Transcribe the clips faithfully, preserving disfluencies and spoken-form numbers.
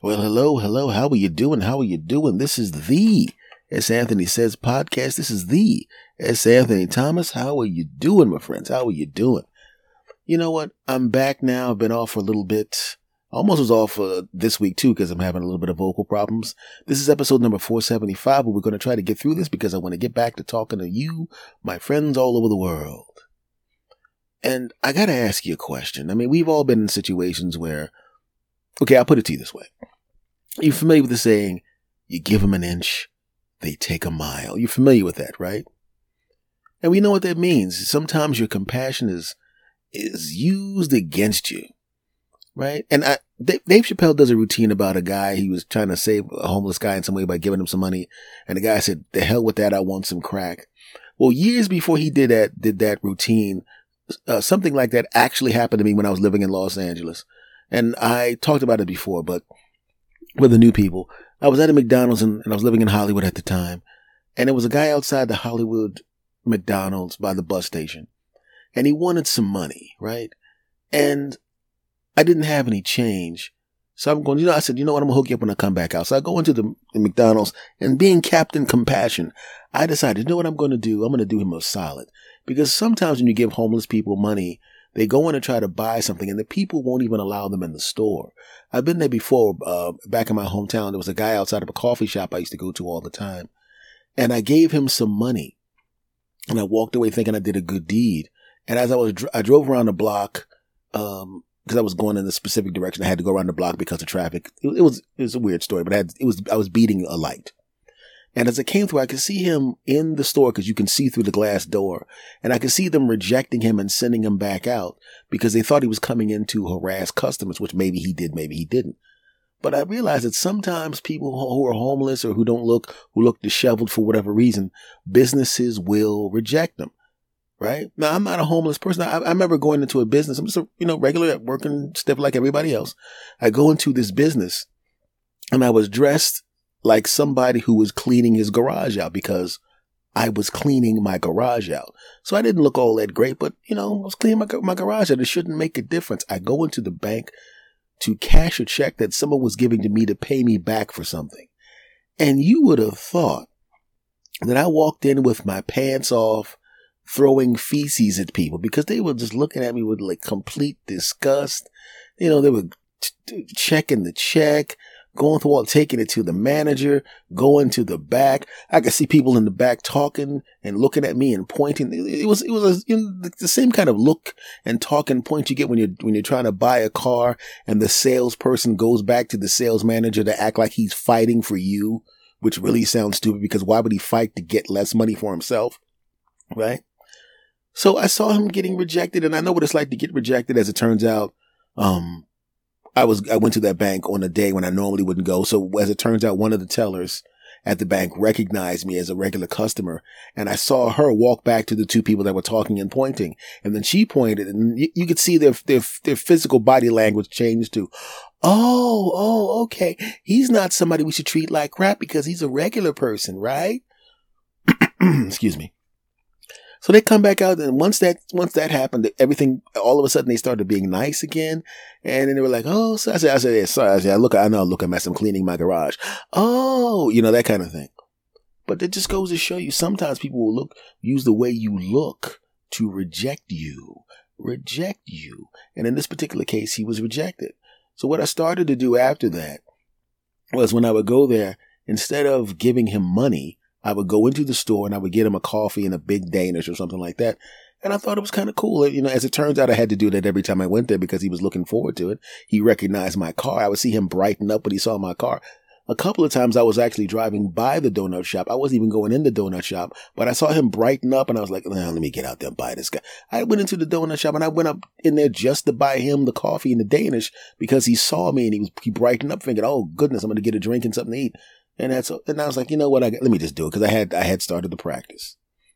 Well, hello, hello. How are you doing? How are you doing? This is the S. Anthony Says podcast. This is the S. Anthony Thomas. How are you doing, my friends? How are you doing? You know what? I'm back now. I've been off for a little bit. Almost was off uh, this week too because I'm having a little bit of vocal problems. This is episode number four seventy-five, but we're going to try to get through this because I want to get back to talking to you, my friends all over the world. And I got to ask you a question. I mean, we've all been in situations where, okay, I'll put it to you this way. You're familiar with the saying, you give them an inch, they take a mile. You're familiar with that, right? And we know what that means. Sometimes your compassion is is used against you, right? And I, Dave Chappelle does a routine about a guy. He was trying to save a homeless guy in some way by giving him some money. And the guy said, the hell with that, I want some crack. Well, years before he did that, did that routine, uh, something like that actually happened to me when I was living in Los Angeles. And I talked about it before, but with the new people, I was at a McDonald's and, and I was living in Hollywood at the time. And there was a guy outside the Hollywood McDonald's by the bus station. And he wanted some money, right? And I didn't have any change. So I'm going, you know, I said, you know what? I'm going to hook you up when I come back out. So I go into the, the McDonald's and being Captain Compassion, I decided, you know what I'm going to do? I'm going to do him a solid. Because sometimes when you give homeless people money, they go in and try to buy something and the people won't even allow them in the store. I've been there before, uh, back in my hometown. There was a guy outside of a coffee shop I used to go to all the time. And I gave him some money and I walked away thinking I did a good deed. And as I was, I drove around the block, um, because I was going in a specific direction. I had to go around the block because of traffic. It, it was, it was a weird story, but I had, it was, I was beating a light. And as I came through, I could see him in the store because you can see through the glass door. And I could see them rejecting him and sending him back out because they thought he was coming in to harass customers, which maybe he did, maybe he didn't. But I realized that sometimes people who are homeless or who don't look, who look disheveled for whatever reason, businesses will reject them. Right? Now, I'm not a homeless person. I, I remember going into a business. I'm just a, you know, regular working stiff like everybody else. I go into this business and I was dressed like somebody who was cleaning his garage out because I was cleaning my garage out. So I didn't look all that great, but you know, I was cleaning my, my garage out. It shouldn't make a difference. I go into the bank to cash a check that someone was giving to me to pay me back for something. And you would have thought that I walked in with my pants off, throwing feces at people because they were just looking at me with like complete disgust. You know, they were t- checking the check, going through all, taking it to the manager, going to the back. I could see people in the back talking and looking at me and pointing. It was, it was a, you know, the same kind of look and talk and point you get when you're, when you're trying to buy a car and the salesperson goes back to the sales manager to act like he's fighting for you, which really sounds stupid because why would he fight to get less money for himself? Right? So I saw him getting rejected and I know what it's like to get rejected. As it turns out, um, I was, I went to that bank on a day when I normally wouldn't go. So as it turns out, one of the tellers at the bank recognized me as a regular customer. And I saw her walk back to the two people that were talking and pointing. And then she pointed and you, you could see their, their, their physical body language changed to, oh, oh, okay. He's not somebody we should treat like crap because he's a regular person, right? Excuse me. So they come back out, and once that once that happened, everything all of a sudden they started being nice again, and then they were like, "Oh," so I said, "I said, yeah, sorry." I said, "Look, I know, look, I'm I'm cleaning my garage." Oh, you know, that kind of thing. But it just goes to show you, sometimes people will look use the way you look to reject you, reject you, and in this particular case, he was rejected. So what I started to do after that was when I would go there, instead of giving him money, I would go into the store and I would get him a coffee and a big Danish or something like that. And I thought it was kind of cool. You know, as it turns out, I had to do that every time I went there because he was looking forward to it. He recognized my car. I would see him brighten up when he saw my car. A couple of times I was actually driving by the donut shop. I wasn't even going in the donut shop, but I saw him brighten up and I was like, nah, let me get out there and buy this guy. I went into the donut shop and I went up in there just to buy him the coffee and the Danish because he saw me and he was, he brightened up thinking, oh goodness, I'm going to get a drink and something to eat. And that's, and I was like, you know what? I, let me just do it because I had, I had started the practice.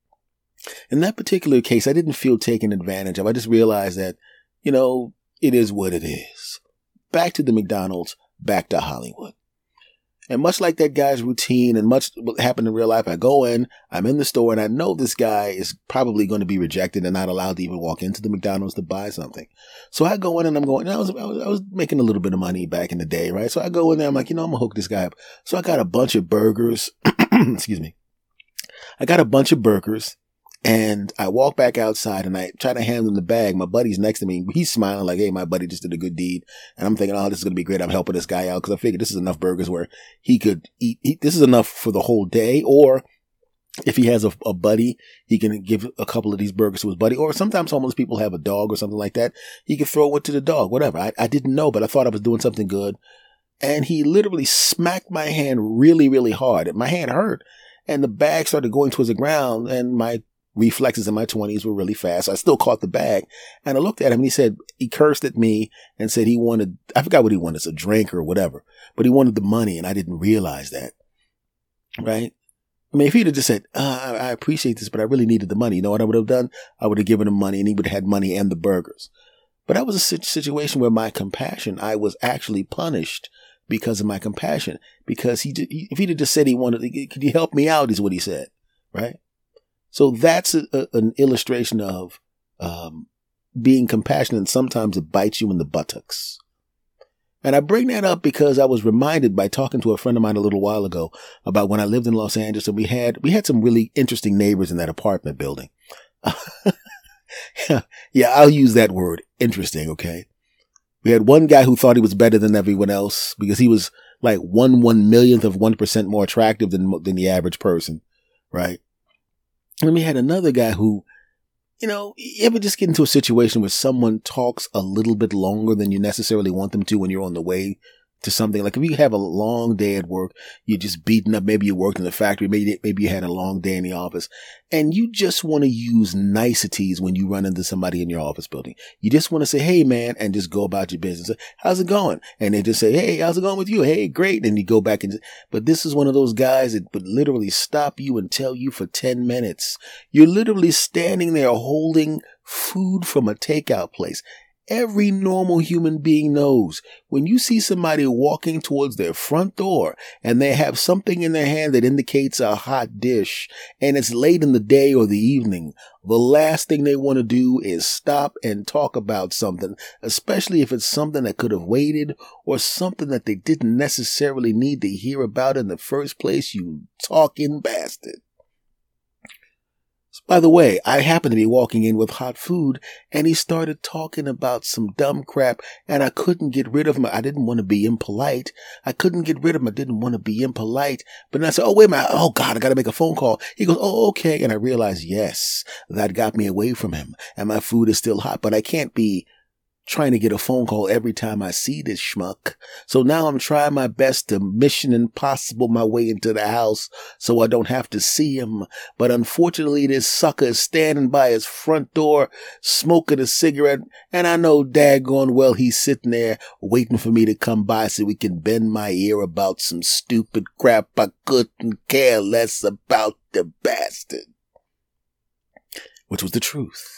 In that particular case, I didn't feel taken advantage of. I just realized that, you know, it is what it is. Back to the McDonald's, back to Hollywood. And much like that guy's routine and much what happened in real life, I go in, I'm in the store, and I know this guy is probably going to be rejected and not allowed to even walk into the McDonald's to buy something. So I go in and I'm going, and I was, I was, I was making a little bit of money back in the day, right? So I go in there, I'm like, you know, I'm going to hook this guy up. So I got a bunch of burgers. Excuse me. I got a bunch of burgers. And I walk back outside and I try to hand him the bag. My buddy's next to me. He's smiling like, hey, my buddy just did a good deed. And I'm thinking, oh, this is going to be great. I'm helping this guy out because I figured this is enough burgers where he could eat. He, this is enough for the whole day. Or if he has a, a buddy, he can give a couple of these burgers to his buddy. Or sometimes homeless people have a dog or something like that. He could throw it to the dog, whatever. I, I didn't know, but I thought I was doing something good. And he literally smacked my hand really, really hard. And my hand hurt. And the bag started going towards the ground. And my reflexes in my twenties were really fast. I still caught the bag and I looked at him and he said, he cursed at me and said he wanted, I forgot what he wanted, a drink or whatever, but he wanted the money and I didn't realize that. Right. I mean, if he'd have just said, uh, I appreciate this, but I really needed the money. You know what I would have done? I would have given him money and he would have had money and the burgers. But that was a situation where my compassion, I was actually punished because of my compassion, because he, he if he'd have just said he wanted, could you help me out is what he said. Right. So that's a, a, an illustration of um, being compassionate, and sometimes it bites you in the buttocks. And I bring that up because I was reminded by talking to a friend of mine a little while ago about when I lived in Los Angeles, and we had we had some really interesting neighbors in that apartment building. yeah, yeah, I'll use that word, interesting. Okay, we had one guy who thought he was better than everyone else because he was like one one millionth of one percent more attractive than than the average person, right? And we had another guy who, you know, you ever just get into a situation where someone talks a little bit longer than you necessarily want them to when you're on the way to something? Like if you have a long day at work, you're just beaten up. Maybe you worked in the factory. Maybe, maybe you had a long day in the office and you just want to use niceties when you run into somebody in your office building. You just want to say, hey, man, and just go about your business. How's it going? And they just say, hey, how's it going with you? Hey, great. And you go back and, but this is one of those guys that would literally stop you and tell you for ten minutes. You're literally standing there holding food from a takeout place. Every normal human being knows when you see somebody walking towards their front door and they have something in their hand that indicates a hot dish and it's late in the day or the evening, the last thing they want to do is stop and talk about something, especially if it's something that could have waited or something that they didn't necessarily need to hear about in the first place, you talking bastard. By the way, I happened to be walking in with hot food and he started talking about some dumb crap and I couldn't get rid of him. I didn't want to be impolite. I couldn't get rid of him. I didn't want to be impolite. But then I said, oh, wait a minute. Oh, God, I got to make a phone call. He goes, oh, okay. And I realized, yes, that got me away from him and my food is still hot, but I can't be trying to get a phone call every time I see this schmuck. So now I'm trying my best to Mission Impossible my way into the house so I don't have to see him. But unfortunately, this sucker is standing by his front door smoking a cigarette. And I know daggone well he's sitting there waiting for me to come by so we can bend my ear about some stupid crap I couldn't care less about, the bastard. Which was the truth.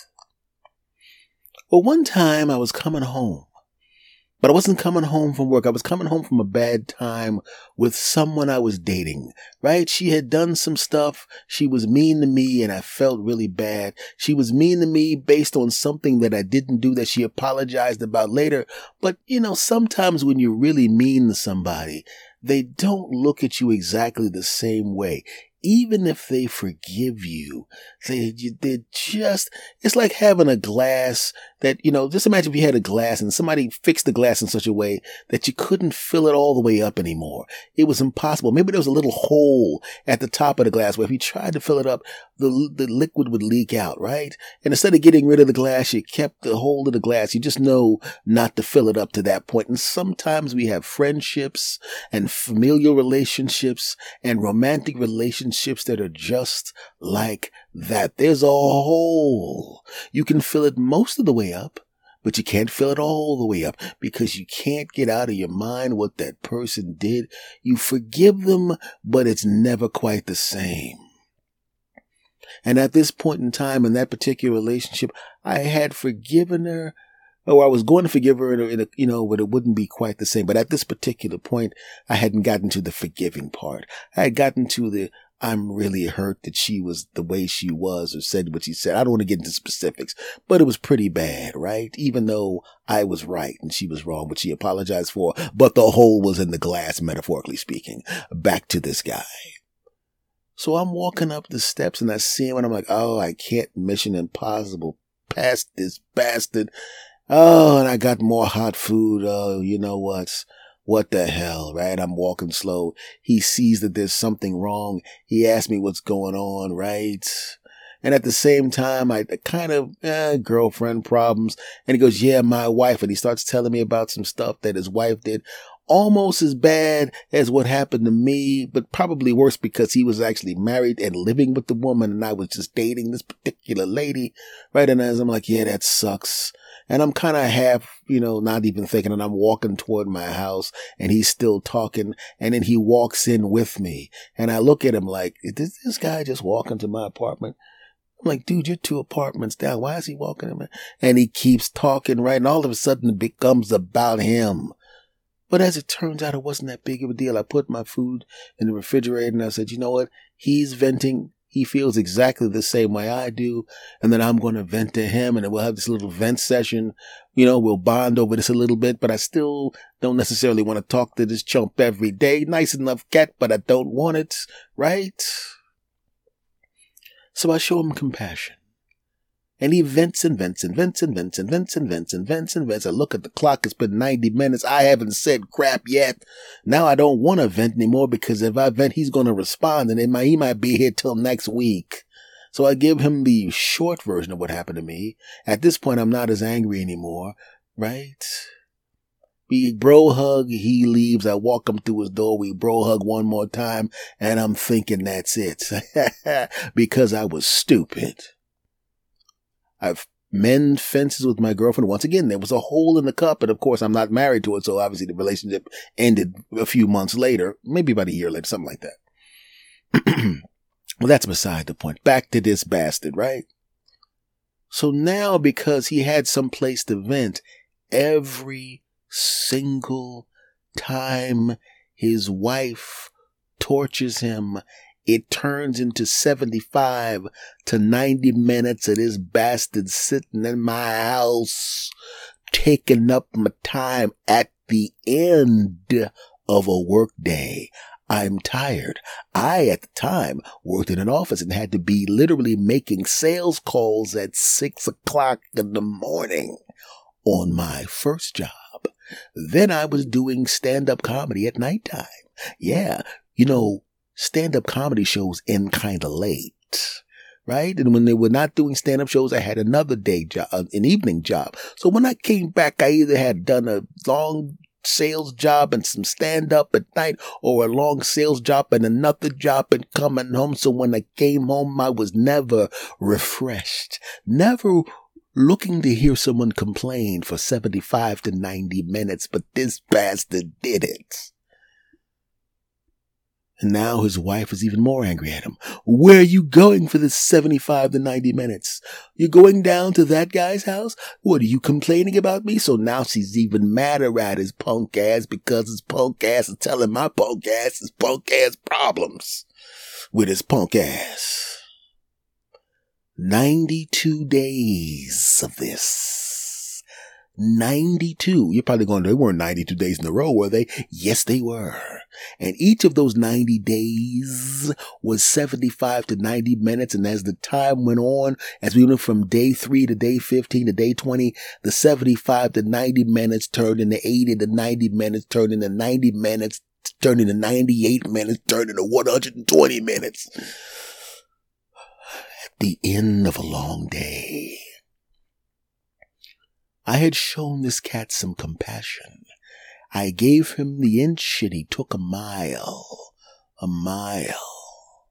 Well, one time I was coming home, but I wasn't coming home from work. I was coming home from a bad time with someone I was dating, right? She had done some stuff. She was mean to me and I felt really bad. She was mean to me based on something that I didn't do that she apologized about later. But, you know, sometimes when you're really mean to somebody, they don't look at you exactly the same way. Even if they forgive you, they, they're just, it's like having a glass that, you know, just imagine if you had a glass and somebody fixed the glass in such a way that you couldn't fill it all the way up anymore. It was impossible. Maybe there was a little hole at the top of the glass where if you tried to fill it up, the, the liquid would leak out, right? And instead of getting rid of the glass, you kept the hold of the glass. You just know not to fill it up to that point. And sometimes we have friendships and familial relationships and romantic relationships that are just like that. There's a hole. You can fill it most of the way up, but you can't fill it all the way up because you can't get out of your mind what that person did. You forgive them, but it's never quite the same. And at this point in time in that particular relationship, I had forgiven her, Oh, I was going to forgive her, in a, in a, you know, but it wouldn't be quite the same. But at this particular point, I hadn't gotten to the forgiving part. I had gotten to the, I'm really hurt that she was the way she was or said what she said. I don't want to get into specifics, but it was pretty bad, right? Even though I was right and she was wrong, which she apologized for, but the hole was in the glass, metaphorically speaking. Back to this guy. So I'm walking up the steps and I see him and I'm like, oh, I can't Mission Impossible past this bastard. Oh, and I got more hot food. Oh, you know what? What the hell, right? I'm walking slow. He sees that there's something wrong. He asks me what's going on, right? And at the same time, I kind of, eh, girlfriend problems. And he goes, yeah, my wife. And he starts telling me about some stuff that his wife did. Almost as bad as what happened to me, but probably worse because he was actually married and living with the woman and I was just dating this particular lady, right? And as I'm like, yeah, that sucks. And I'm kind of half, you know, not even thinking, and I'm walking toward my house and he's still talking. And then he walks in with me and I look at him like, is this guy just walking to my apartment? I'm like, dude, you're two apartments down. Why is he walking in? And he keeps talking, right? And all of a sudden it becomes about him. But as it turns out, it wasn't that big of a deal. I put my food in the refrigerator and I said, you know what? He's venting. He feels exactly the same way I do. And then I'm going to vent to him and then we'll have this little vent session. You know, we'll bond over this a little bit, but I still don't necessarily want to talk to this chump every day. Nice enough cat, but I don't want it. Right? So I show him compassion. And he vents and vents and vents and vents and vents and vents and vents and vents. I look at the clock. It's been ninety minutes. I haven't said crap yet. Now I don't want to vent anymore because if I vent, he's going to respond and it might, he might be here till next week. So I give him the short version of what happened to me. At this point, I'm not as angry anymore, right? We bro hug. He leaves. I walk him through his door. We bro hug one more time. And I'm thinking that's it because I was stupid. I've mended fences with my girlfriend. Once again, there was a hole in the cup. And of course, I'm not married to it. So obviously the relationship ended a few months later, maybe about a year later, something like that. Well, that's beside the point. Back to this bastard, right? So now, because he had some place to vent, every single time his wife tortures him, it turns into seventy-five to ninety minutes of this bastard sitting in my house, taking up my time at the end of a work day. I'm tired. I, at the time, worked in an office and had to be literally making sales calls at six o'clock in the morning on my first job. Then I was doing stand-up comedy at nighttime. Yeah, you know, stand-up comedy shows end kind of late, right? And when they were not doing stand-up shows, I had another day job, an evening job. So when I came back, I either had done a long sales job and some stand-up at night or a long sales job and another job and coming home. So when I came home, I was never refreshed, never looking to hear someone complain for seventy-five to ninety minutes, but this bastard did it. And now his wife is even more angry at him. Where are you going for this seventy-five to ninety minutes? You're going down to that guy's house? What, are you complaining about me? So now she's even madder at his punk ass because his punk ass is telling my punk ass his punk ass problems with his punk ass. ninety-two days of this. ninety-two. You're probably going, they weren't ninety-two days in a row, were they? Yes, they were. And each of those ninety days was seventy-five to ninety minutes. And as the time went on, as we went from day three to day fifteen to day twenty, the seventy-five to ninety minutes turned into eighty to ninety minutes, turned into ninety minutes, turned into ninety-eight minutes, turned into one hundred twenty minutes. At the end of a long day, I had shown this cat some compassion. I gave him the inch and he took a mile. A mile.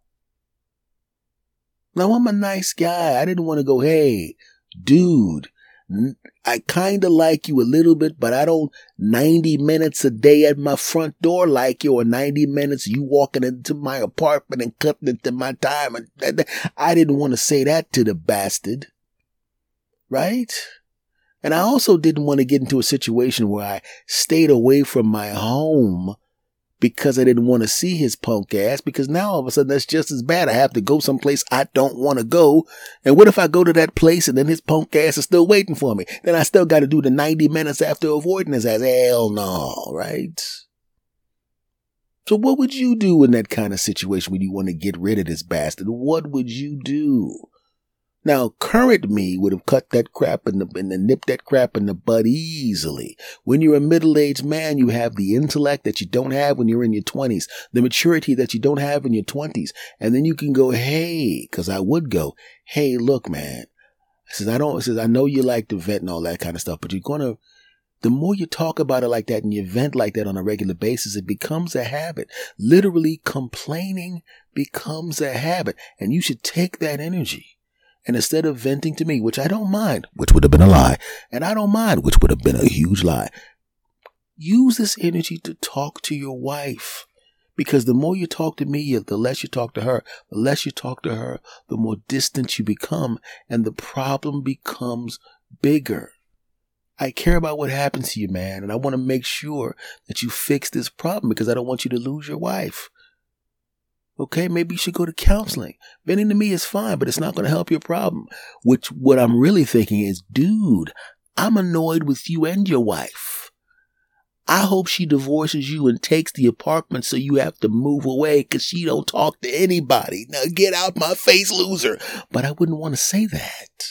Now, I'm a nice guy. I didn't want to go, hey, dude, I kind of like you a little bit, but I don't ninety minutes a day at my front door like you, or ninety minutes you walking into my apartment and cutting into my time. I didn't want to say that to the bastard. Right? And I also didn't want to get into a situation where I stayed away from my home because I didn't want to see his punk ass, because now all of a sudden that's just as bad. I have to go someplace I don't want to go. And what if I go to that place and then his punk ass is still waiting for me? Then I still got to do the ninety minutes after avoiding his ass. Hell no, right? So what would you do in that kind of situation when you want to get rid of this bastard? What would you do? Now, current me would have cut that crap in the, and nipped that crap in the bud easily. When you're a middle-aged man, you have the intellect that you don't have when you're in your twenties, the maturity that you don't have in your twenties. And then you can go, hey, because I would go, hey, look, man. I says, I don't, I says, I know you like to vent and all that kind of stuff, but you're going to, the more you talk about it like that and you vent like that on a regular basis, it becomes a habit. Literally complaining becomes a habit. And you should take that energy. And instead of venting to me, which I don't mind, which would have been a lie, and I don't mind, which would have been a huge lie, use this energy to talk to your wife. Because the more you talk to me, the less you talk to her. The less you talk to her, the more distant you become, and the problem becomes bigger. I care about what happens to you, man, and I want to make sure that you fix this problem because I don't want you to lose your wife. Okay, maybe you should go to counseling. Venting to me is fine, but it's not going to help your problem. Which, what I'm really thinking is, dude, I'm annoyed with you and your wife. I hope she divorces you and takes the apartment so you have to move away because she don't talk to anybody. Now get out my face, loser. But I wouldn't want to say that.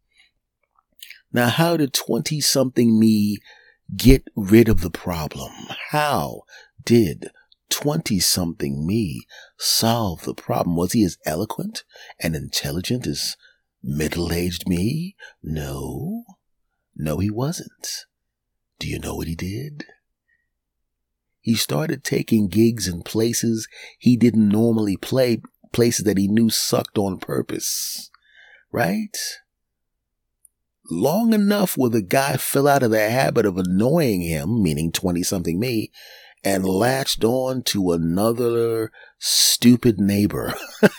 Now, how did twenty-something me get rid of the problem? How did twenty-something me solve the problem? Was he as eloquent and intelligent as middle-aged me? No. No, he wasn't. Do you know what he did? He started taking gigs in places he didn't normally play, places that he knew sucked on purpose. Right? Long enough where the guy fell out of the habit of annoying him, meaning twenty-something me, and latched on to another stupid neighbor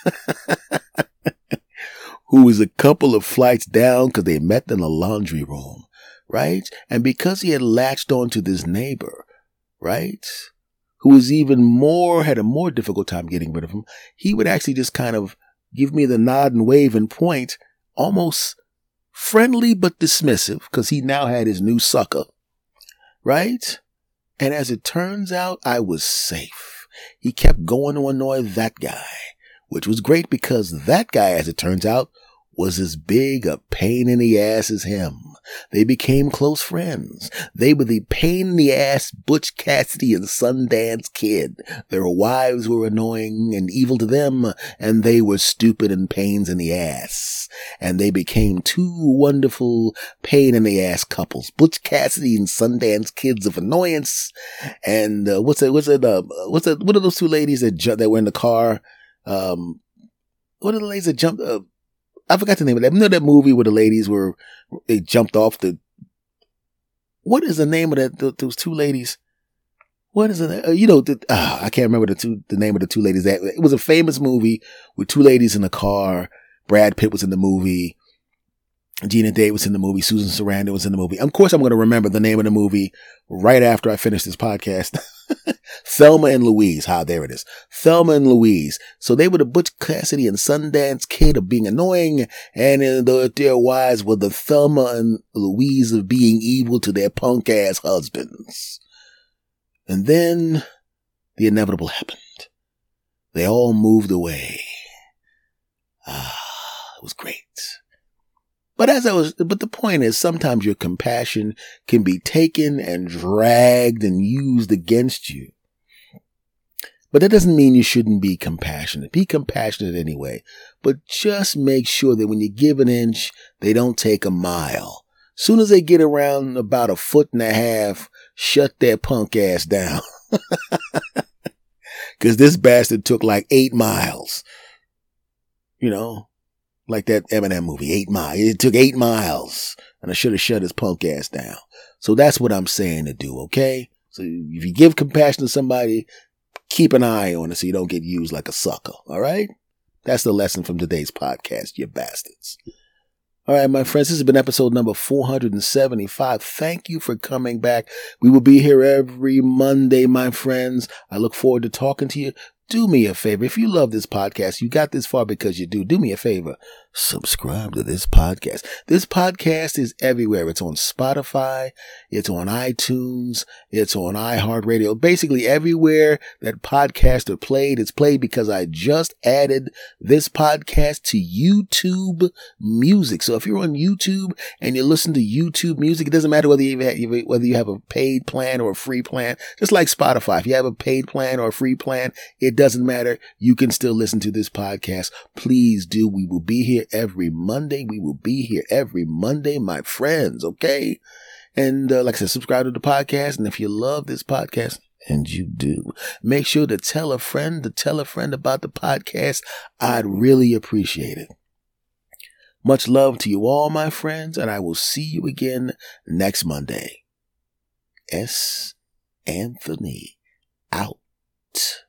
who was a couple of flights down because they met in the laundry room, right? And because he had latched on to this neighbor, right, who was even more, had a more difficult time getting rid of him, he would actually just kind of give me the nod and wave and point, almost friendly but dismissive, because he now had his new sucker, right? And as it turns out, I was safe. He kept going to annoy that guy, which was great because that guy, as it turns out, was as big a pain in the ass as him. They became close friends. They were the pain in the ass Butch Cassidy and Sundance Kid. Their wives were annoying and evil to them, and they were stupid and pains in the ass. And they became two wonderful pain in the ass couples. Butch Cassidy and Sundance Kids of annoyance. And uh, what's it? What's it? Uh, what's it? What are those two ladies that ju- that were in the car? Um, what are the ladies that jumped? Uh, I forgot the name of that. You know that movie where the ladies were, they jumped off the, what is the name of that, the, those two ladies? What is it? Uh, you know, the, uh, I can't remember the two, the name of the two ladies. That it was a famous movie with two ladies in the car. Brad Pitt was in the movie. Gina Day was in the movie. Susan Sarandon was in the movie. Of course, I'm going to remember the name of the movie right after I finish this podcast. Thelma and Louise. Ha, there it is. Thelma and Louise. So they were the Butch Cassidy and Sundance Kid of being annoying, and uh, their wives were the Thelma and Louise of being evil to their punk ass husbands. And then the inevitable happened. They all moved away. Ah, it was great. But as I was, but the point is, sometimes your compassion can be taken and dragged and used against you. But that doesn't mean you shouldn't be compassionate. Be compassionate anyway. But just make sure that when you give an inch, they don't take a mile. Soon as they get around about a foot and a half, shut their punk ass down. Cause this bastard took like eight miles. You know? Like that Eminem movie, Eight Miles. It took eight miles, and I should have shut his punk ass down. So that's what I'm saying to do, okay? So if you give compassion to somebody, keep an eye on it so you don't get used like a sucker, all right? That's the lesson from today's podcast, you bastards. All right, my friends, this has been episode number four hundred seventy-five. Thank you for coming back. We will be here every Monday, my friends. I look forward to talking to you. Do me a favor. If you love this podcast, you got this far because you do. Do me a favor. Subscribe to this podcast. This podcast is everywhere. It's on Spotify. It's on iTunes. It's on iHeartRadio. Basically everywhere that podcasts are played. It's played because I just added this podcast to YouTube Music. So if you're on YouTube and you listen to YouTube Music, it doesn't matter whether you have, whether you have a paid plan or a free plan. Just like Spotify. If you have a paid plan or a free plan, it doesn't matter. You can still listen to this podcast. Please do. We will be here every Monday. We will be here every Monday, my friends. Okay. And uh, like I said, subscribe to the podcast. And if you love this podcast, and you do, make sure to tell a friend to tell a friend about the podcast. I'd really appreciate it. Much love to you all, my friends. And I will see you again next Monday. S. Anthony out.